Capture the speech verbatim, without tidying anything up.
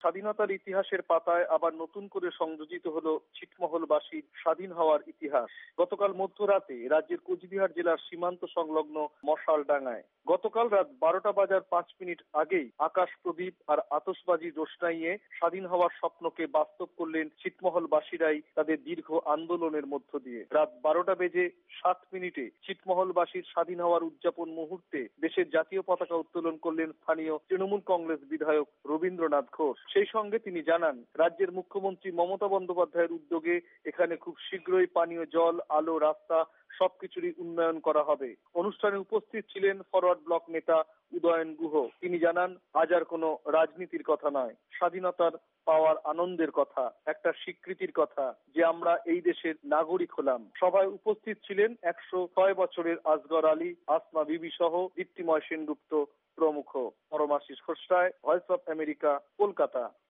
স্বাধীনতার ইতিহাসের পাতায় আবার নতুন করে সংযোজিত হলো ছিটমহলবাসীর স্বাধীন হওয়ার ইতিহাস। গতকাল মধ্যরাতে রাজ্যের কোচবিহার জেলার সীমান্ত সংলগ্ন মশালডাঙ্গায় গতকাল রাত বারোটা বাজার পাঁচ মিনিট আগেই আকাশ প্রদীপ আর আতশবাজির রোশনাইয়ে স্বাধীন হওয়ার স্বপ্নকে বাস্তব করলেন ছিটমহলবাসীরাই তাদের দীর্ঘ আন্দোলনের মধ্য দিয়ে। রাত বারোটা বেজে সাত মিনিটে ছিটমহলবাসীর স্বাধীন হওয়ার উদযাপন মুহূর্তে দেশের জাতীয় পতাকা উত্তোলন করলেন স্থানীয় তৃণমূল কংগ্রেস বিধায়ক রবীন্দ্রনাথ ঘোষ। সেই সঙ্গে তিনি জানান, রাজ্যের মুখ্যমন্ত্রী মমতা বন্দ্যোপাধ্যায়ের উদ্যোগে এখানে খুব শীঘ্রই পানীয় জল, আলো, রাস্তা সবকিছুরই উন্নয়ন করা হবে। অনুষ্ঠানে উপস্থিত ছিলেন ফরওয়ার্ড ব্লক নেতা উদয়ন গুহ। তিনি জানান, আজ আর কোনো রাজনীতির কথা নয়, স্বাধীনতার পাওয়ার আনন্দের কথা, একটা স্বীকৃতির কথা যে আমরা এই দেশের নাগরিক হলাম। সভায় উপস্থিত ছিলেন একশো ছয় বছরের আসগর আলী, আসমা বিবি সহ দীপ্তিময় সেনগুপ্ত প্রমুখ। Paramashis Khosray, voice of America, Kolkata.